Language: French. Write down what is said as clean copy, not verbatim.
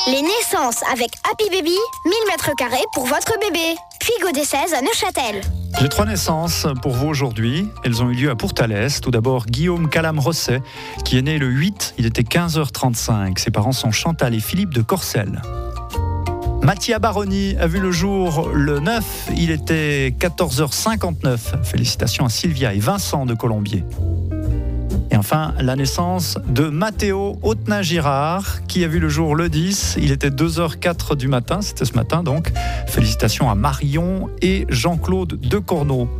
Les naissances avec Happy Baby, 1000 m² pour votre bébé. Puis Gaudé 16 à Neuchâtel. J'ai 3 naissances pour vous aujourd'hui. Elles ont eu lieu à Pourtalès. Tout d'abord, Guillaume Calam-Rosset, qui est né le 8, il était 15h35. Ses parents sont Chantal et Philippe de Corcelles. Mathia Baroni a vu le jour le 9, il était 14h59. Félicitations à Sylvia et Vincent de Colombier. Et enfin, la naissance de Mathéo Autenin-Girard, qui a vu le jour le 10. Il était 2h04 du matin, c'était ce matin donc. Félicitations à Marion et Jean-Claude de Corneau.